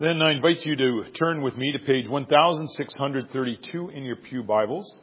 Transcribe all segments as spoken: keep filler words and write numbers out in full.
Then I invite you to turn with me to page one thousand six hundred thirty-two in your pew Bibles.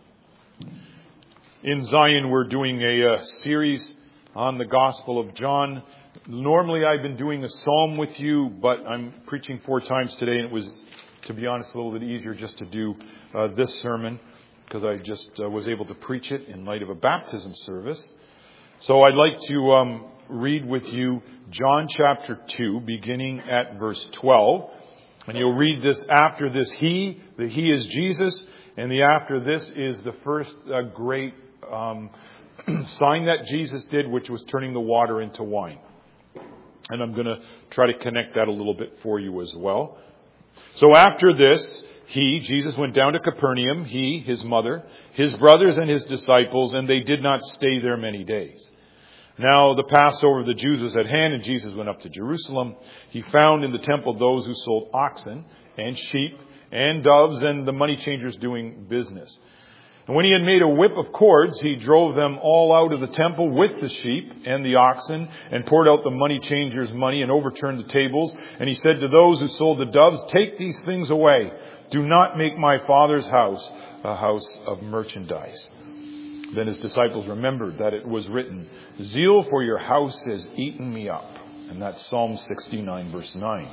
In Zion, we're doing a, a series on the Gospel of John. Normally, I've been doing a psalm with you, but I'm preaching four times today, and it was, to be honest, a little bit easier just to do uh, this sermon because I just uh, was able to preach it in light of a baptism service. So I'd like to um, read with you John chapter two, beginning at verse twelve. And you'll read this after this he, the he is Jesus, and the after this is the first uh, great um, sign that Jesus did, which was turning the water into wine. And I'm going to try to connect that a little bit for you as well. So after this, he, Jesus, went down to Capernaum, he, his mother, his brothers and his disciples, and they did not stay there many days. Now the Passover of the Jews was at hand, and Jesus went up to Jerusalem. He found in the temple those who sold oxen and sheep and doves and the money changers doing business. And when he had made a whip of cords, he drove them all out of the temple with the sheep and the oxen and poured out the money changers' money and overturned the tables. And he said to those who sold the doves, "Take these things away. Do not make my Father's house a house of merchandise." Then his disciples remembered that it was written, "Zeal for your house has eaten me up." And that's Psalm sixty-nine, verse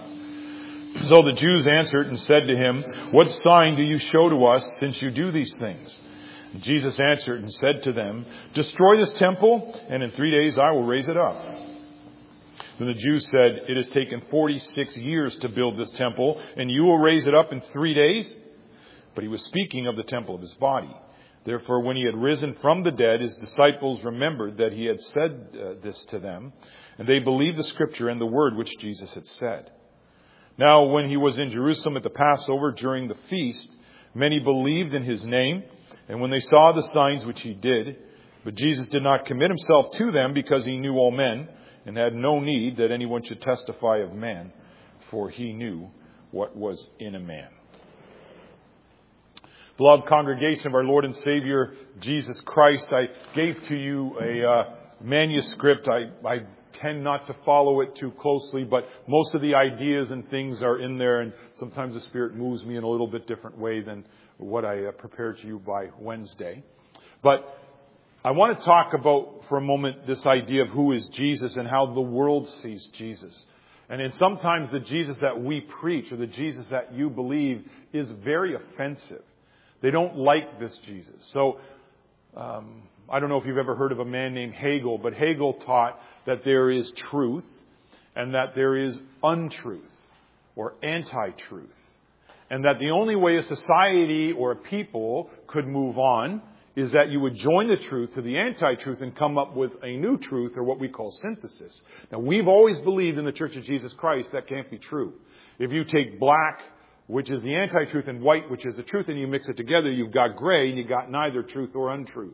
nine. So the Jews answered and said to him, "What sign do you show to us since you do these things?" And Jesus answered and said to them, "Destroy this temple, and in three days I will raise it up." Then the Jews said, "It has taken forty-six years to build this temple, and you will raise it up in three days?" But he was speaking of the temple of his body. Therefore, when he had risen from the dead, his disciples remembered that he had said uh, this to them, and they believed the scripture and the word which Jesus had said. Now, when he was in Jerusalem at the Passover during the feast, many believed in his name, and when they saw the signs which he did, but Jesus did not commit himself to them because he knew all men, and had no need that anyone should testify of man, for he knew what was in a man. Beloved congregation of our Lord and Savior, Jesus Christ, I gave to you a uh, manuscript. I, I tend not to follow it too closely, but most of the ideas and things are in there, and sometimes the Spirit moves me in a little bit different way than what I uh, prepared to you by Wednesday. But I want to talk about for a moment this idea of who is Jesus and how the world sees Jesus. And then sometimes the Jesus that we preach or the Jesus that you believe is very offensive. They don't like this Jesus. So, um, I don't know if you've ever heard of a man named Hegel, but Hegel taught that there is truth and that there is untruth or anti-truth. And that the only way a society or a people could move on is that you would join the truth to the anti-truth and come up with a new truth, or what we call synthesis. Now, we've always believed in the Church of Jesus Christ that can't be true. If you take black, which is the anti-truth, and white, which is the truth, and you mix it together, you've got gray, and you've got neither truth or untruth.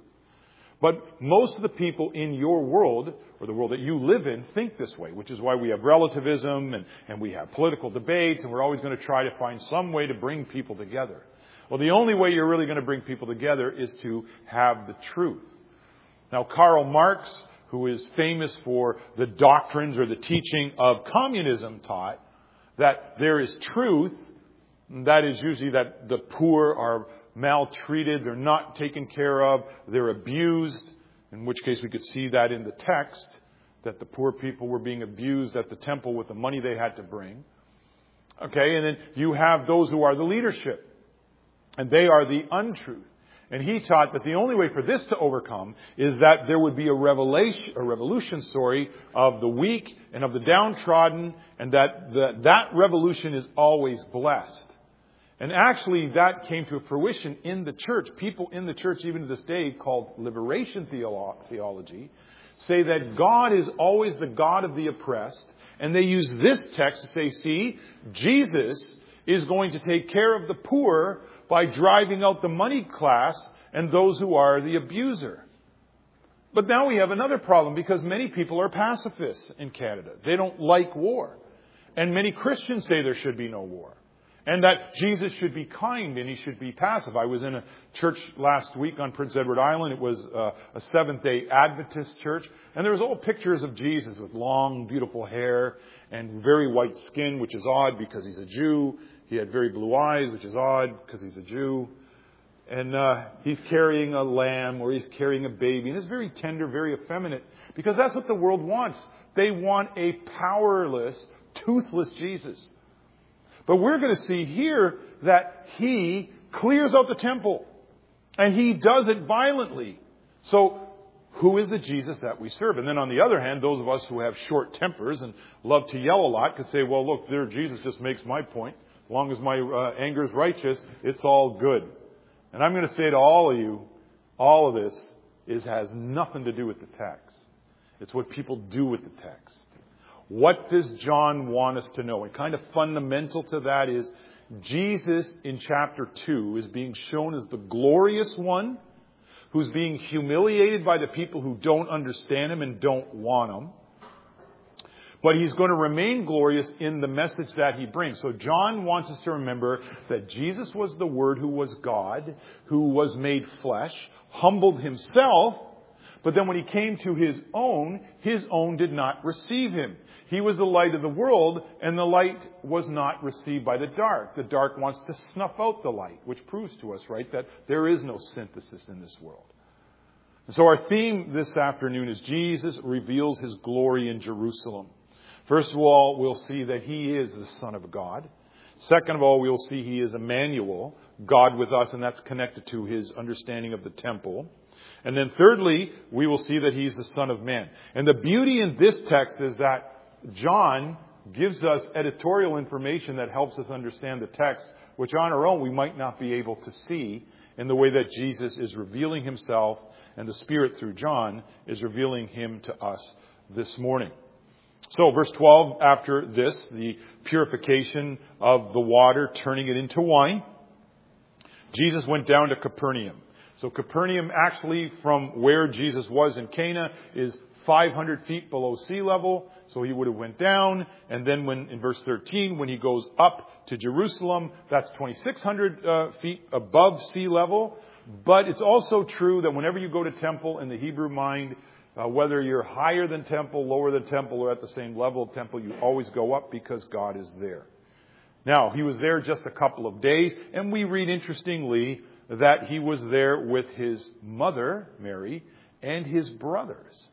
But most of the people in your world, or the world that you live in, think this way, which is why we have relativism, and, and we have political debates, and we're always going to try to find some way to bring people together. Well, the only way you're really going to bring people together is to have the truth. Now, Karl Marx, who is famous for the doctrines or the teaching of communism, taught that there is truth. That is usually that the poor are maltreated, they're not taken care of, they're abused, in which case we could see that in the text, that the poor people were being abused at the temple with the money they had to bring. Okay, and then you have those who are the leadership, and they are the untruth. And he taught that the only way for this to overcome is that there would be a revelation, a revolution, sorry, of the weak and of the downtrodden, and that the, that revolution is always blessed. And actually, that came to fruition in the church. People in the church, even to this day, called liberation theology, say that God is always the God of the oppressed. And they use this text to say, see, Jesus is going to take care of the poor by driving out the money class and those who are the abuser. But now we have another problem, because many people are pacifists in Canada. They don't like war. And many Christians say there should be no war. And that Jesus should be kind and he should be passive. I was in a church last week on Prince Edward Island. It was uh, a Seventh-day Adventist church. And there was all pictures of Jesus with long, beautiful hair. and very white skin, which is odd because he's a Jew. He had very blue eyes, which is odd because he's a Jew. And uh, he's carrying a lamb or he's carrying a baby. And it's very tender, very effeminate, because that's what the world wants. They want a powerless, toothless Jesus. But we're going to see here that he clears out the temple. And he does it violently. So who is the Jesus that we serve? And then on the other hand, those of us who have short tempers and love to yell a lot could say, well, look, there Jesus just makes my point. As long as my uh, anger is righteous, it's all good. And I'm going to say to all of you, all of this is has nothing to do with the text. It's what people do with the text. What does John want us to know? And kind of fundamental to that is Jesus in chapter two is being shown as the glorious one who's being humiliated by the people who don't understand him and don't want him. But he's going to remain glorious in the message that he brings. So John wants us to remember that Jesus was the Word who was God, who was made flesh, humbled himself, but then when he came to his own, his own did not receive him. He was the light of the world, and the light was not received by the dark. The dark wants to snuff out the light, which proves to us, right, that there is no synthesis in this world. And so our theme this afternoon is Jesus reveals his glory in Jerusalem. First of all, we'll see that he is the Son of God. Second of all, we'll see he is Emmanuel, God with us, and that's connected to his understanding of the temple. And then thirdly, we will see that he's the Son of Man. And the beauty in this text is that John gives us editorial information that helps us understand the text, which on our own we might not be able to see in the way that Jesus is revealing himself, and the Spirit through John is revealing him to us this morning. So verse twelve, after this, the purification of the water, turning it into wine, Jesus went down to Capernaum. So Capernaum, actually from where Jesus was in Cana, is five hundred feet below sea level. So he would have went down. And then when in verse thirteen, when he goes up to Jerusalem, that's twenty-six hundred uh, feet above sea level. But it's also true that whenever you go to temple in the Hebrew mind, uh, whether you're higher than temple, lower than temple, or at the same level of temple, you always go up because God is there. Now, he was there just a couple of days, and we read interestingly that he was there with his mother, Mary, and his brothers.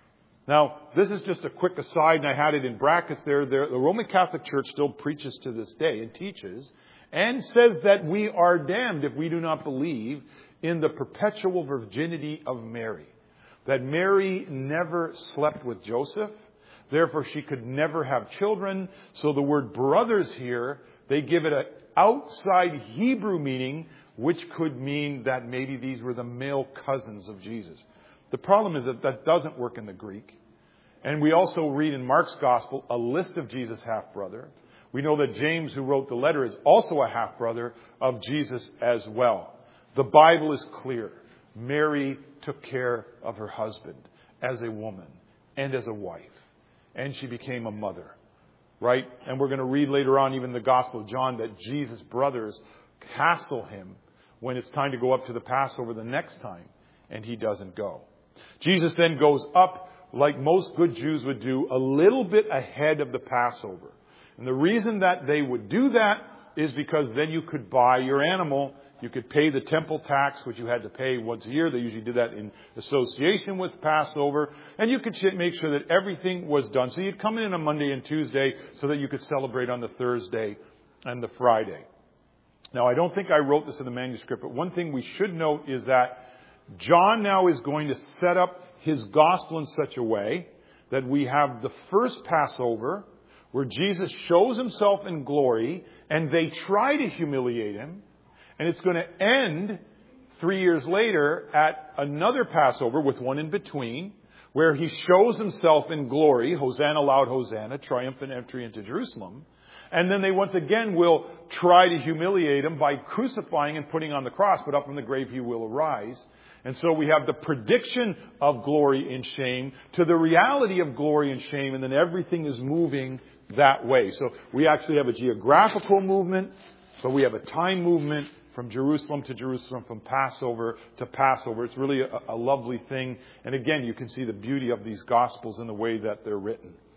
Now, this is just a quick aside, and I had it in brackets there. The Roman Catholic Church still preaches to this day and teaches and says that we are damned if we do not believe in the perpetual virginity of Mary. That Mary never slept with Joseph. Therefore, she could never have children. So the word brothers here, they give it an outside Hebrew meaning, which could mean that maybe these were the male cousins of Jesus. The problem is that that doesn't work in the Greek. And we also read in Mark's gospel a list of Jesus' half-brother. We know that James, who wrote the letter, is also a half-brother of Jesus as well. The Bible is clear. Mary took care of her husband as a woman and as a wife. And she became a mother. Right? And we're going to read later on, even in the Gospel of John, that Jesus' brothers hassle him when it's time to go up to the Passover the next time. And he doesn't go. Jesus then goes up, like most good Jews would do, a little bit ahead of the Passover. And the reason that they would do that is because then you could buy your animal. You could pay the temple tax, which you had to pay once a year. They usually did that in association with Passover. And you could make sure that everything was done. So you'd come in on a Monday and Tuesday so that you could celebrate on the Thursday and the Friday. Now, I don't think I wrote this in the manuscript, but one thing we should note is that John now is going to set up his gospel in such a way that we have the first Passover where Jesus shows himself in glory and they try to humiliate him. And it's going to end three years later at another Passover with one in between where he shows himself in glory. Hosanna, loud Hosanna, triumphant entry into Jerusalem. And then they once again will try to humiliate him by crucifying and putting on the cross. But up from the grave he will arise. And so we have the prediction of glory and shame to the reality of glory and shame. And then everything is moving that way. So we actually have a geographical movement. But we have a time movement from Jerusalem to Jerusalem, from Passover to Passover. It's really a, a lovely thing. And again, you can see the beauty of these Gospels in the way that they're written.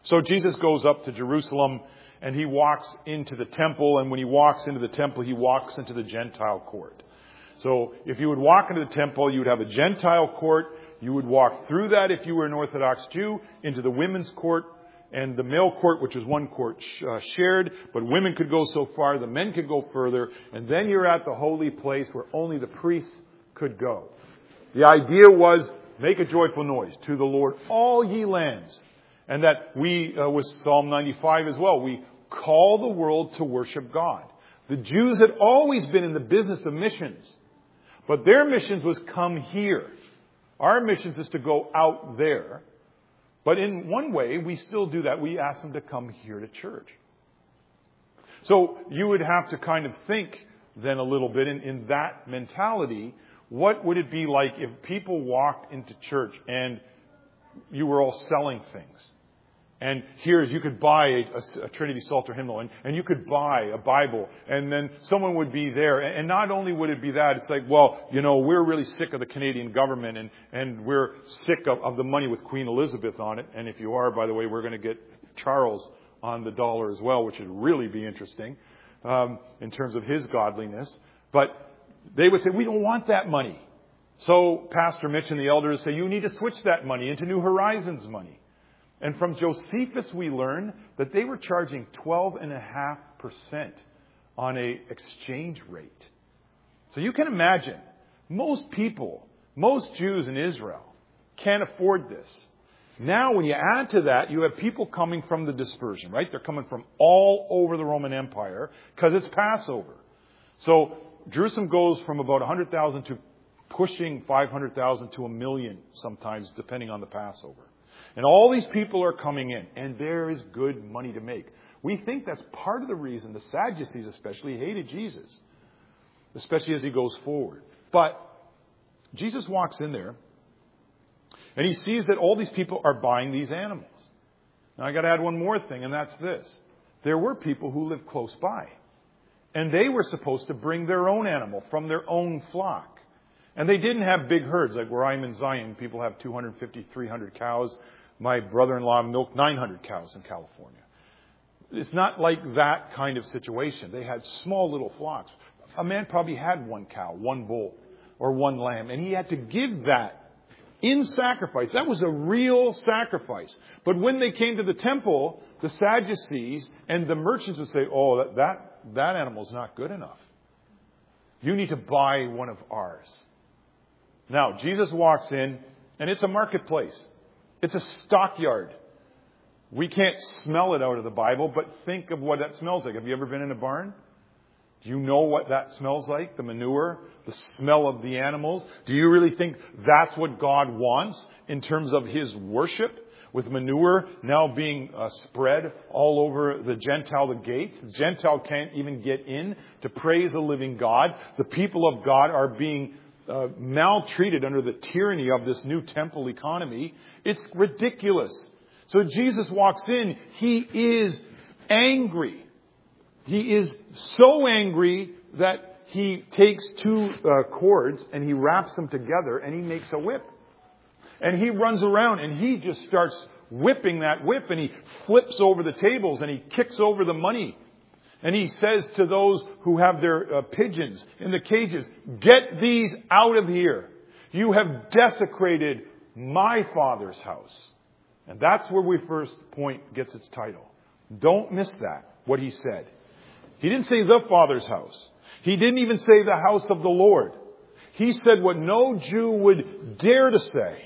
So Jesus goes up to Jerusalem and he walks into the temple. And when he walks into the temple, he walks into the Gentile court. So if you would walk into the temple, you would have a Gentile court. You would walk through that if you were an Orthodox Jew into the women's court and the male court, which was one court uh, shared. But women could go so far, the men could go further. And then you're at the holy place where only the priests could go. The idea was, make a joyful noise to the Lord, all ye lands. And that we, uh, with Psalm ninety-five as well, we call the world to worship God. The Jews had always been in the business of missions. But their missions was come here. Our missions is to go out there. But in one way, we still do that. We ask them to come here to church. So you would have to kind of think then a little bit in, in that mentality. What would it be like if people walked into church and you were all selling things? And here's, you could buy a, a Trinity Psalter hymnal, and, and you could buy a Bible, and then someone would be there. And, and not only would it be that, it's like, well, you know, we're really sick of the Canadian government, and, and we're sick of, of the money with Queen Elizabeth on it. And if you are, by the way, we're going to get Charles on the dollar as well, which would really be interesting um, in terms of his godliness. But they would say, we don't want that money. So Pastor Mitch and the elders say, you need to switch that money into New Horizons money. And from Josephus, we learn that they were charging twelve point five percent on a exchange rate. So you can imagine, most people, most Jews in Israel can't afford this. Now, when you add to that, you have people coming from the dispersion, right? They're coming from all over the Roman Empire because it's Passover. So Jerusalem goes from about one hundred thousand to pushing five hundred thousand to a million sometimes, depending on the Passover. And all these people are coming in, and there is good money to make. We think that's part of the reason the Sadducees especially hated Jesus, especially as he goes forward. But Jesus walks in there, and he sees that all these people are buying these animals. Now, I got to add one more thing, and that's this. There were people who lived close by, and they were supposed to bring their own animal from their own flock. And they didn't have big herds, like where I'm in Zion. People have two hundred fifty, three hundred cows. My brother-in-law milked nine hundred cows in California. It's not like that kind of situation. They had small little flocks. A man probably had one cow, one bull, or one lamb, and he had to give that in sacrifice. That was a real sacrifice. But when they came to the temple, the Sadducees and the merchants would say, oh, that, that, that animal's not good enough. You need to buy one of ours. Now, Jesus walks in, and it's a marketplace. It's a stockyard. We can't smell it out of the Bible, but think of what that smells like. Have you ever been in a barn? Do you know what that smells like? The manure, the smell of the animals. Do you really think that's what God wants in terms of his worship? With manure now being uh, spread all over the Gentile, the gates. The Gentile can't even get in to praise the living God. The people of God are being uh, maltreated under the tyranny of this new temple economy. It's ridiculous. So Jesus walks in. He is angry. He is so angry that he takes two uh, cords and he wraps them together and he makes a whip. And he runs around and he just starts whipping that whip, and he flips over the tables and he kicks over the money. And he says to those who have their uh, pigeons in the cages, get these out of here. You have desecrated my Father's house. And that's where we first point gets its title. Don't miss that, what he said. He didn't say the Father's house. He didn't even say the house of the Lord. He said what no Jew would dare to say.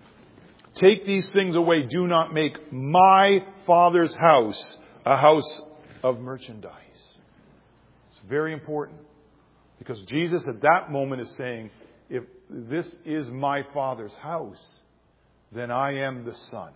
Take these things away. Do not make my Father's house a house of merchandise. It's very important. Because Jesus at that moment is saying, if this is my Father's house, then I am the Son.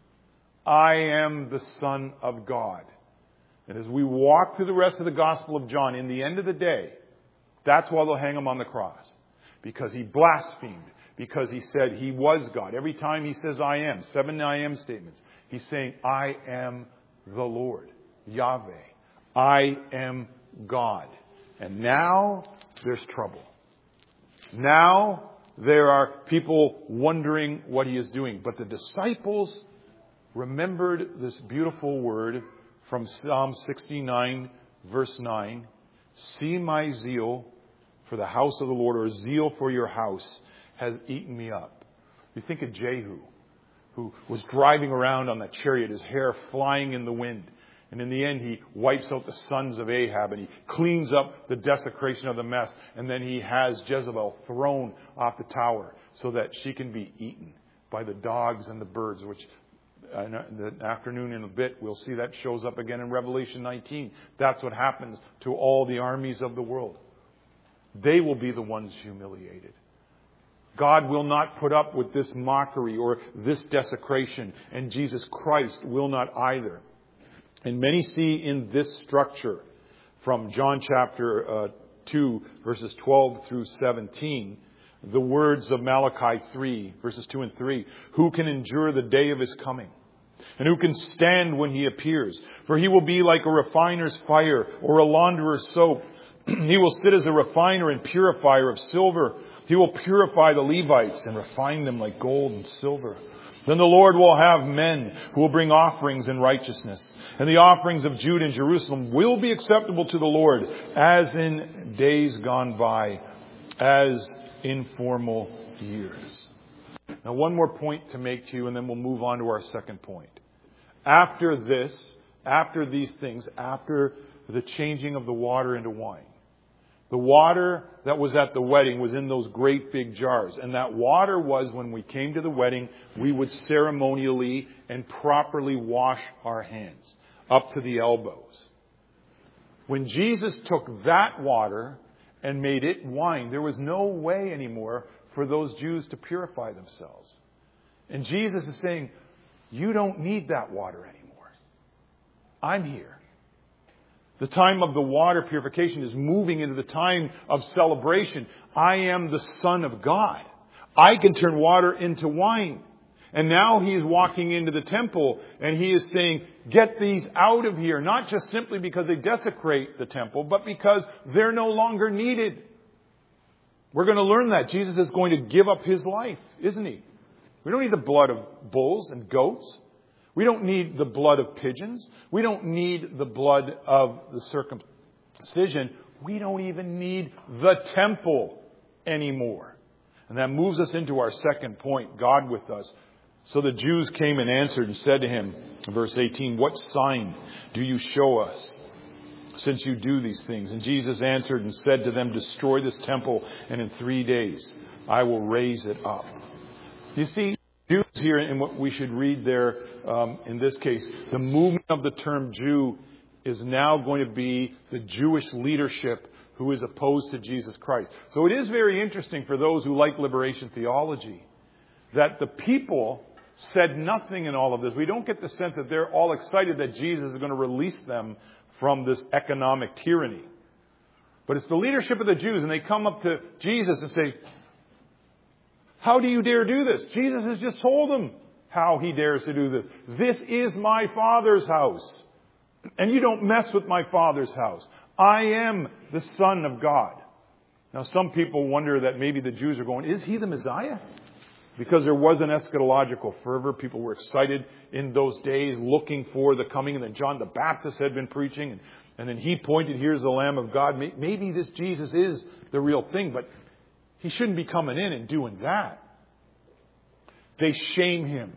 I am the Son of God. And as we walk through the rest of the Gospel of John, in the end of the day, that's why they'll hang him on the cross. Because he blasphemed. Because he said he was God. Every time he says I am, seven I am statements, he's saying I am the Lord, Yahweh. I am God. And now there's trouble. Now there are people wondering what he is doing. But the disciples remembered this beautiful word from Psalm sixty-nine, verse nine. See my zeal for the house of the Lord, or zeal for your house, has eaten me up. You think of Jehu, who was driving around on that chariot, his hair flying in the wind. And in the end, he wipes out the sons of Ahab and he cleans up the desecration of the mess. And then he has Jezebel thrown off the tower so that she can be eaten by the dogs and the birds, which uh, in the afternoon in a bit, we'll see that shows up again in Revelation nineteen. That's what happens to all the armies of the world. They will be the ones humiliated. God will not put up with this mockery or this desecration, and Jesus Christ will not either. And many see in this structure from John chapter uh, two, verses twelve through seventeen, the words of Malachi three, verses two and three. Who can endure the day of his coming? And who can stand when he appears? For he will be like a refiner's fire or a launderer's soap. He will sit as a refiner and purifier of silver. He will purify the Levites and refine them like gold and silver. Then the Lord will have men who will bring offerings in righteousness. And the offerings of Judah and Jerusalem will be acceptable to the Lord, as in days gone by, as in former years. Now, one more point to make to you, and then we'll move on to our second point. After this, after these things, after the changing of the water into wine, the water that was at the wedding was in those great big jars. And that water was, when we came to the wedding, we would ceremonially and properly wash our hands up to the elbows. When Jesus took that water and made it wine, there was no way anymore for those Jews to purify themselves. And Jesus is saying, you don't need that water anymore. I'm here. The time of the water purification is moving into the time of celebration. I am the Son of God. I can turn water into wine. And now he is walking into the temple and he is saying, get these out of here. Not just simply because they desecrate the temple, but because they're no longer needed. We're going to learn that. Jesus is going to give up his life, isn't he? We don't need the blood of bulls and goats. We don't need the blood of pigeons. We don't need the blood of the circumcision. We don't even need the temple anymore. And that moves us into our second point, God with us. So the Jews came and answered and said to him, verse eighteen, what sign do you show us since you do these things? And Jesus answered and said to them, destroy this temple, and in three days I will raise it up. You see, Jews here, and what we should read there um, in this case, the movement of the term Jew is now going to be the Jewish leadership who is opposed to Jesus Christ. So it is very interesting for those who like liberation theology that the people said nothing in all of this. We don't get the sense that they're all excited that Jesus is going to release them from this economic tyranny. But it's the leadership of the Jews, and they come up to Jesus and say, how do you dare do this? Jesus has just told them how he dares to do this. This is my Father's house. And you don't mess with my Father's house. I am the Son of God. Now, some people wonder that maybe the Jews are going, is he the Messiah? Because there was an eschatological fervor. People were excited in those days looking for the coming. And then John the Baptist had been preaching. And, and then he pointed, here's the Lamb of God. Maybe this Jesus is the real thing. But he shouldn't be coming in and doing that. They shame him.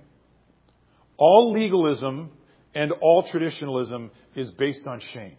All legalism and all traditionalism is based on shame.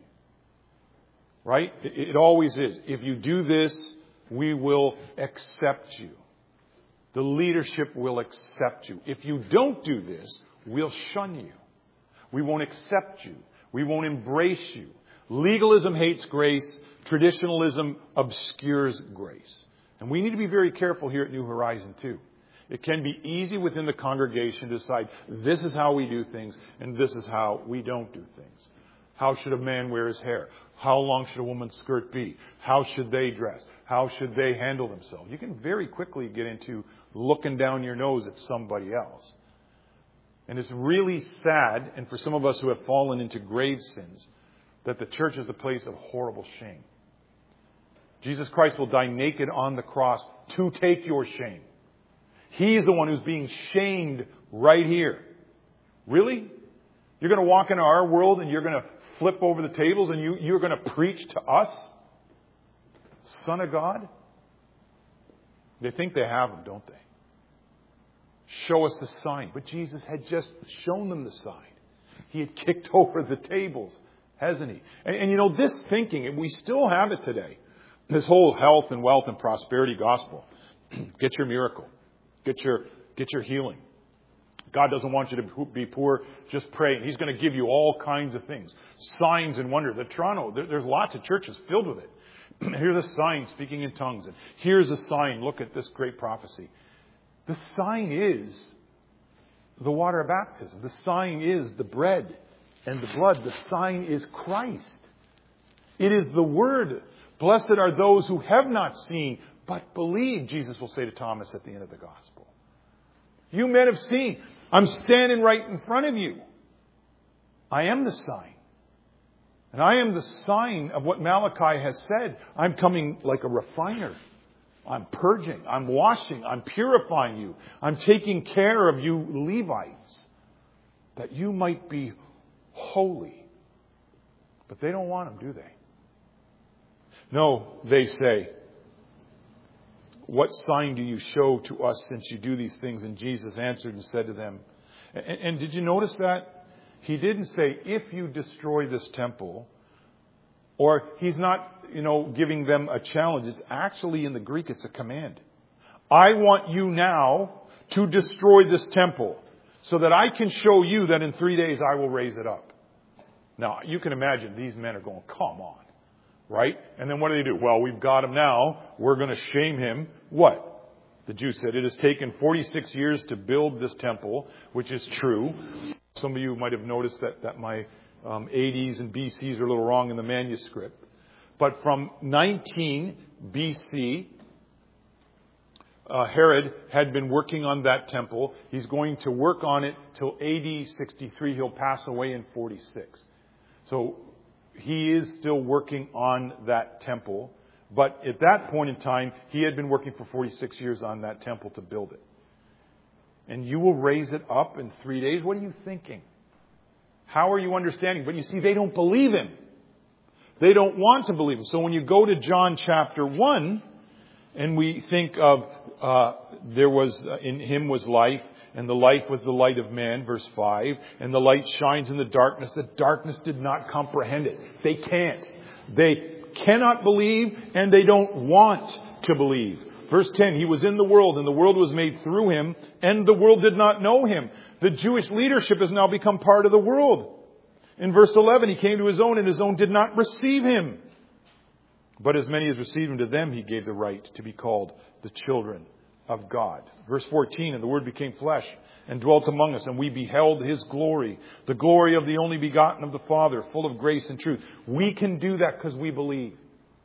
Right? It always is. If you do this, we will accept you. The leadership will accept you. If you don't do this, we'll shun you. We won't accept you. We won't embrace you. Legalism hates grace. Traditionalism obscures grace. And we need to be very careful here at New Horizon too. It can be easy within the congregation to decide this is how we do things and this is how we don't do things. How should a man wear his hair? How long should a woman's skirt be? How should they dress? How should they handle themselves? You can very quickly get into looking down your nose at somebody else. And it's really sad, and for some of us who have fallen into grave sins, that the church is a place of horrible shame. Jesus Christ will die naked on the cross to take your shame. He's the one who's being shamed right here. Really? You're going to walk into our world and you're going to flip over the tables and you, you're going to preach to us? Son of God? They think they have him, don't they? Show us the sign. But Jesus had just shown them the sign. He had kicked over the tables, hasn't he? And, and you know, this thinking, and we still have it today, this whole health and wealth and prosperity gospel. Get your miracle. Get your, get your healing. God doesn't want you to be poor. Just pray. And He's going to give you all kinds of things. Signs and wonders. At Toronto, there, there's lots of churches filled with it. Here's a sign, speaking in tongues. And here's a sign. Look at this great prophecy. The sign is the water of baptism. The sign is the bread and the blood. The sign is Christ. It is the Word. Blessed are those who have not seen, but believe, Jesus will say to Thomas at the end of the gospel. You men have seen. I'm standing right in front of you. I am the sign. And I am the sign of what Malachi has said. I'm coming like a refiner. I'm purging. I'm washing. I'm purifying you. I'm taking care of you Levites, that you might be holy. But they don't want them, do they? No, they say, what sign do you show to us since you do these things? And Jesus answered and said to them, and, and did you notice that? He didn't say, if you destroy this temple, or He's not, you know, giving them a challenge. It's actually in the Greek, it's a command. I want you now to destroy this temple so that I can show you that in three days I will raise it up. Now, you can imagine these men are going, come on. Right? And then what do they do? Well, we've got him now. We're going to shame him. What? The Jews said, it has taken forty-six years to build this temple, which is true. Some of you might have noticed that, that my um, A Ds and B Cs are a little wrong in the manuscript. But from nineteen B C, uh, Herod had been working on that temple. He's going to work on it till A D sixty-three. He'll pass away in forty-six. So he is still working on that temple. But at that point in time, he had been working for forty-six years on that temple to build it. And you will raise it up in three days? What are you thinking? How are you understanding? But you see, they don't believe him. They don't want to believe him. So when you go to John chapter one, and we think of, uh, there was, uh, in him was life, and the life was the light of man, verse five. And the light shines in the darkness. The darkness did not comprehend it. They can't. They cannot believe, and they don't want to believe. Verse ten, He was in the world, and the world was made through Him, and the world did not know Him. The Jewish leadership has now become part of the world. In verse eleven, He came to His own, and His own did not receive Him. But as many as received Him, to them He gave the right to be called the children of God. Verse fourteen, and the Word became flesh and dwelt among us, and we beheld His glory, the glory of the only begotten of the Father, full of grace and truth. We can do that because we believe.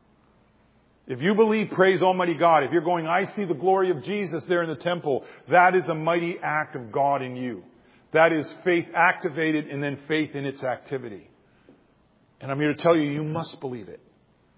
If you believe, praise Almighty God. If you're going, I see the glory of Jesus there in the temple, that is a mighty act of God in you. That is faith activated and then faith in its activity. And I'm here to tell you, you must believe it.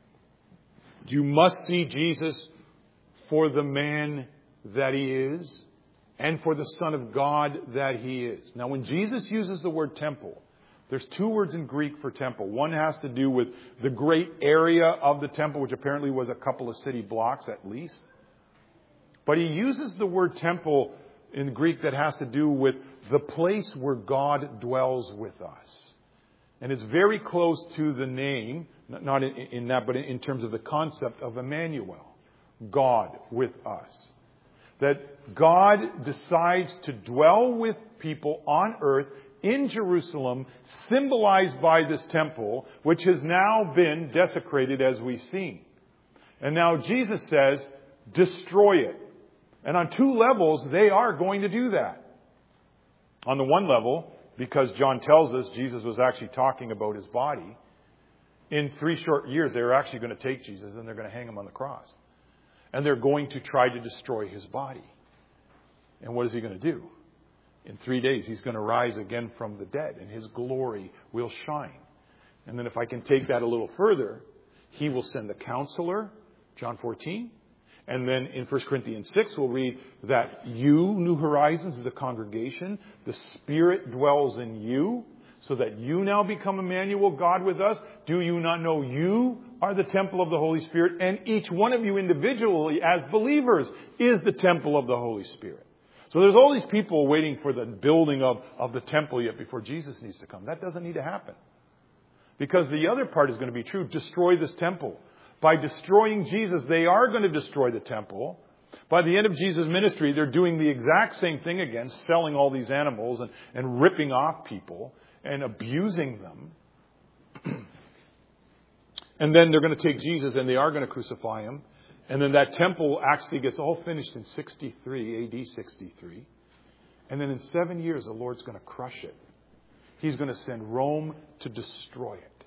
You must see Jesus for the man that He is and for the Son of God that He is. Now, when Jesus uses the word temple, there's two words in Greek for temple. One has to do with the great area of the temple, which apparently was a couple of city blocks at least. But He uses the word temple in Greek that has to do with the place where God dwells with us. And it's very close to the name, not in that, but in terms of the concept of Emmanuel, God with us. That God decides to dwell with people on earth in Jerusalem, symbolized by this temple, which has now been desecrated as we've seen. And now Jesus says, destroy it. And on two levels, they are going to do that. On the one level, because John tells us Jesus was actually talking about His body, in three short years, they were actually going to take Jesus and they're going to hang Him on the cross. And they're going to try to destroy His body. And what is He going to do? In three days, He's going to rise again from the dead, and His glory will shine. And then if I can take that a little further, He will send the Counselor, John fourteen, And then in First Corinthians six, we'll read that you, New Horizons, is a congregation. The Spirit dwells in you, so that you now become Emmanuel, God with us. Do you not know you are the temple of the Holy Spirit? And each one of you individually, as believers, is the temple of the Holy Spirit. So there's all these people waiting for the building of, of the temple yet before Jesus needs to come. That doesn't need to happen. Because the other part is going to be true. Destroy this temple. By destroying Jesus, they are going to destroy the temple. By the end of Jesus' ministry, they're doing the exact same thing again, selling all these animals and, and ripping off people and abusing them. And then they're going to take Jesus and they are going to crucify him. And then that temple actually gets all finished in sixty-three, A D sixty-three. And then in seven years, the Lord's going to crush it. He's going to send Rome to destroy it.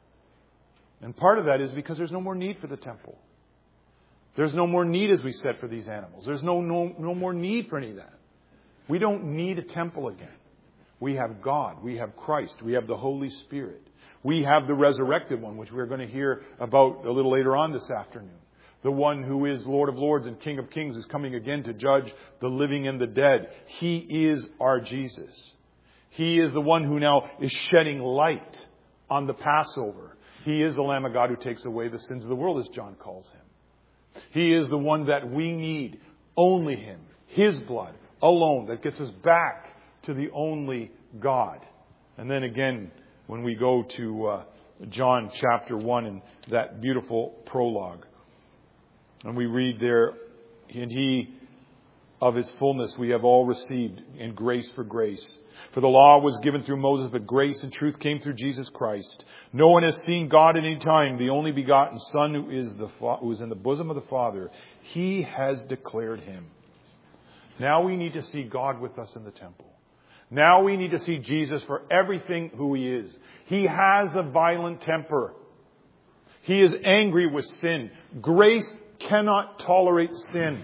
And part of that is because there's no more need for the temple. There's no more need, as we said, for these animals. There's no, no, no more need for any of that. We don't need a temple again. We have God. We have Christ. We have the Holy Spirit. We have the resurrected one, which we're going to hear about a little later on this afternoon. The one who is Lord of Lords and King of Kings, who's coming again to judge the living and the dead. He is our Jesus. He is the one who now is shedding light on the Passover. He is the Lamb of God who takes away the sins of the world, as John calls him. He is the one that we need. Only him. His blood alone that gets us back to the only God. And then again, when we go to uh, John chapter one and that beautiful prologue. And we read there, and he of his fullness we have all received in grace for grace. For the law was given through Moses, but grace and truth came through Jesus Christ. No one has seen God at any time. The only begotten Son who is the who is in the bosom of the Father, he has declared him. Now we need to see God with us in the temple. Now we need to see Jesus for everything who he is. He has a violent temper. He is angry with sin. Grace cannot tolerate sin.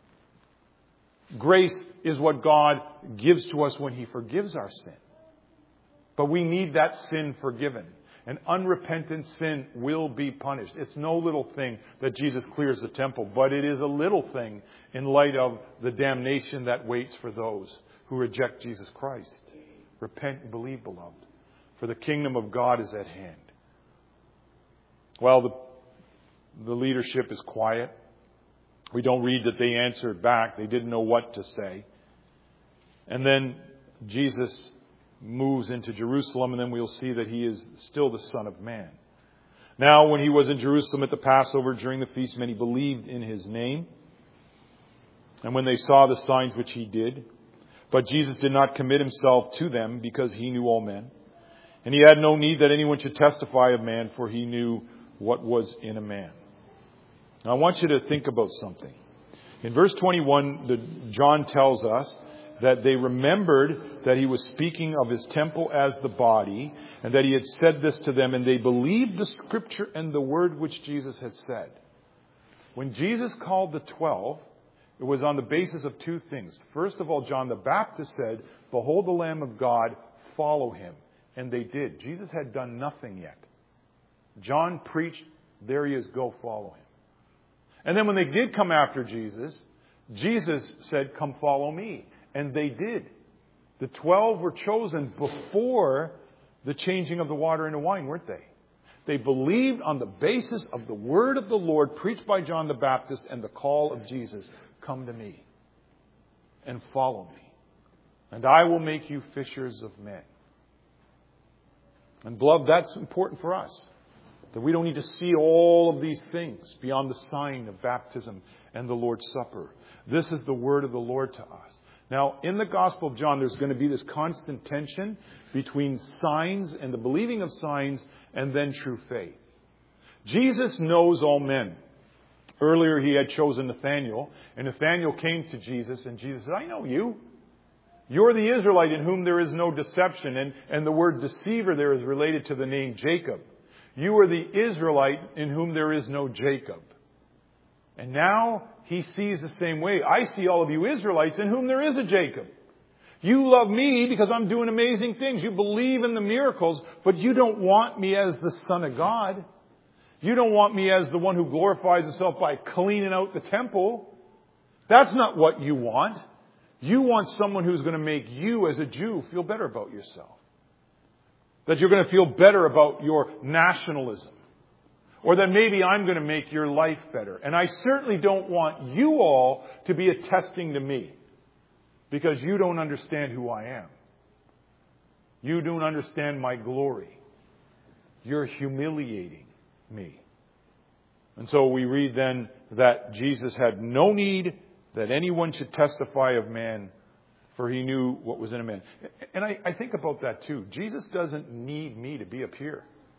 Grace is what God gives to us when he forgives our sin. But we need that sin forgiven. And unrepentant sin will be punished. It's no little thing that Jesus clears the temple, but it is a little thing in light of the damnation that waits for those who reject Jesus Christ. Repent and believe, beloved, for the kingdom of God is at hand. Well, the The leadership is quiet. We don't read that they answered back. They didn't know what to say. And then Jesus moves into Jerusalem, and then we'll see that he is still the Son of Man. Now, when he was in Jerusalem at the Passover during the feast, many believed in his name. And when they saw the signs which he did, but Jesus did not commit himself to them because he knew all men. And he had no need that anyone should testify of man, for he knew what was in a man. Now, I want you to think about something. In verse twenty-one, the, John tells us that they remembered that he was speaking of his temple as the body, and that he had said this to them, and they believed the scripture and the word which Jesus had said. When Jesus called the twelve, it was on the basis of two things. First of all, John the Baptist said, "Behold the Lamb of God, follow him." And they did. Jesus had done nothing yet. John preached, there he is, go follow him. And then when they did come after Jesus, Jesus said, "Come follow me." And they did. The twelve were chosen before the changing of the water into wine, weren't they? They believed on the basis of the word of the Lord preached by John the Baptist and the call of Jesus. Come to me and follow me, and I will make you fishers of men. And beloved, that's important for us. That we don't need to see all of these things beyond the sign of baptism and the Lord's Supper. This is the word of the Lord to us. Now, in the Gospel of John, there's going to be this constant tension between signs and the believing of signs and then true faith. Jesus knows all men. Earlier, he had chosen Nathanael, and Nathanael came to Jesus, and Jesus said, "I know you. You're the Israelite in whom there is no deception." And, and the word deceiver there is related to the name Jacob. You are the Israelite in whom there is no Jacob. And now he sees the same way. I see all of you Israelites in whom there is a Jacob. You love me because I'm doing amazing things. You believe in the miracles, but you don't want me as the Son of God. You don't want me as the one who glorifies himself by cleaning out the temple. That's not what you want. You want someone who's going to make you as a Jew feel better about yourself. That you're going to feel better about your nationalism. Or that maybe I'm going to make your life better. And I certainly don't want you all to be attesting to me. Because you don't understand who I am. You don't understand my glory. You're humiliating me. And so we read then that Jesus had no need that anyone should testify of man, for he knew what was in a man. And I, I think about that too. Jesus doesn't need me to be up here.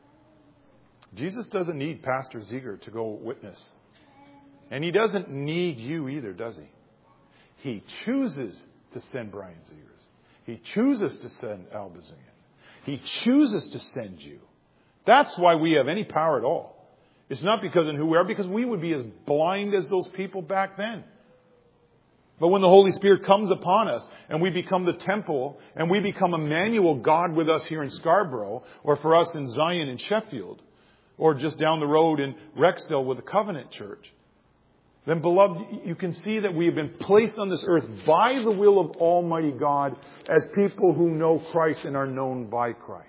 Jesus doesn't need Pastor Ziegler to go witness. And he doesn't need you either, does he? He chooses to send Brian Ziegers. He chooses to send Al Bazillion. He chooses to send you. That's why we have any power at all. It's not because of who we are, because we would be as blind as those people back then. But when the Holy Spirit comes upon us and we become the temple and we become Emmanuel, God with us here in Scarborough, or for us in Zion in Sheffield, or just down the road in Rexdale with the Covenant Church, then, beloved, you can see that we have been placed on this earth by the will of Almighty God as people who know Christ and are known by Christ.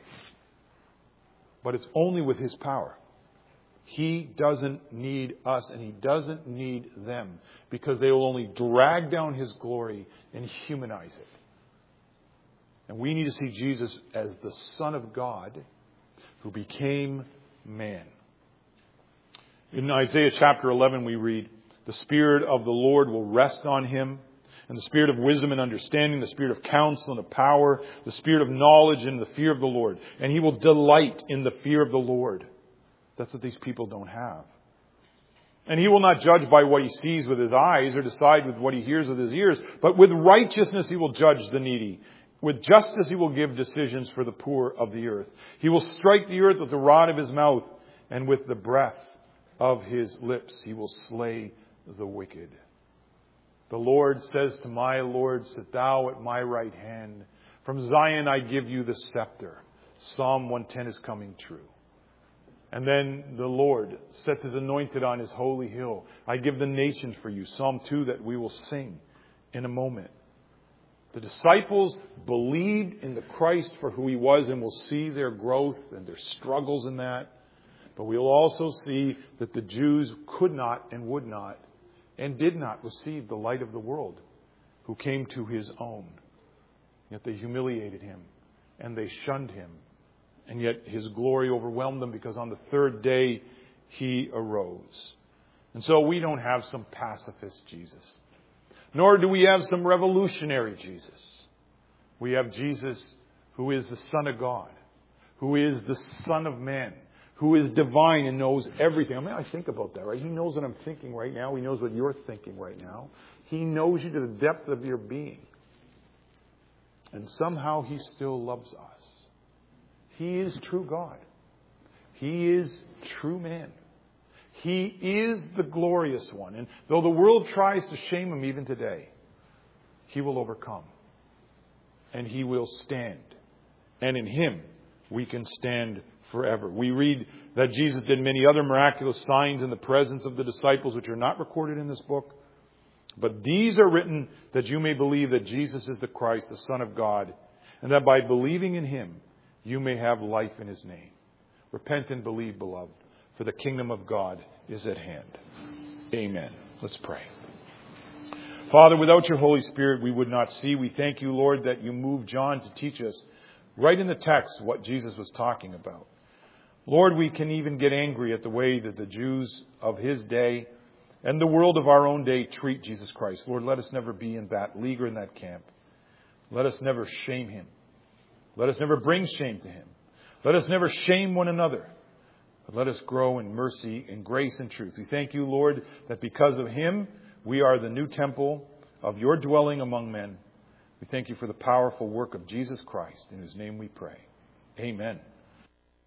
But it's only with His power. He doesn't need us and He doesn't need them, because they will only drag down His glory and humanize it. And we need to see Jesus as the Son of God who became man. In Isaiah chapter eleven we read, "The Spirit of the Lord will rest on Him, and the Spirit of wisdom and understanding, the Spirit of counsel and of power, the Spirit of knowledge and the fear of the Lord. And He will delight in the fear of the Lord." That's what these people don't have. And He will not judge by what He sees with His eyes or decide with what He hears with His ears, but with righteousness He will judge the needy. With justice He will give decisions for the poor of the earth. He will strike the earth with the rod of His mouth, and with the breath of His lips He will slay the wicked. The Lord says to my Lord, "Sit thou at my right hand. From Zion I give you the scepter." Psalm one ten is coming true. And then the Lord sets His anointed on His holy hill. "I give the nations for you." Psalm two that we will sing in a moment. The disciples believed in the Christ for who He was, and we'll see their growth and their struggles in that. But we'll also see that the Jews could not and would not and did not receive the light of the world, who came to His own. Yet they humiliated Him and they shunned Him. And yet His glory overwhelmed them, because on the third day He arose. And so we don't have some pacifist Jesus. Nor do we have some revolutionary Jesus. We have Jesus who is the Son of God, who is the Son of Man, who is divine and knows everything. I mean, I think about that, right? He knows what I'm thinking right now. He knows what you're thinking right now. He knows you to the depth of your being. And somehow He still loves us. He is true God. He is true man. He is the glorious one. And though the world tries to shame Him even today, He will overcome. And He will stand. And in Him we can stand forever. We read that Jesus did many other miraculous signs in the presence of the disciples, which are not recorded in this book. But these are written that you may believe that Jesus is the Christ, the Son of God, and that by believing in Him you may have life in His name. Repent and believe, beloved, for the kingdom of God is at hand. Amen. Let's pray. Father, without your Holy Spirit we would not see. We thank you, Lord, that you moved John to teach us right in the text what Jesus was talking about. Lord, we can even get angry at the way that the Jews of His day and the world of our own day treat Jesus Christ. Lord, let us never be in that league or in that camp. Let us never shame Him. Let us never bring shame to Him. Let us never shame one another. But let us grow in mercy and grace and truth. We thank you, Lord, that because of Him, we are the new temple of your dwelling among men. We thank you for the powerful work of Jesus Christ, in whose name we pray. Amen.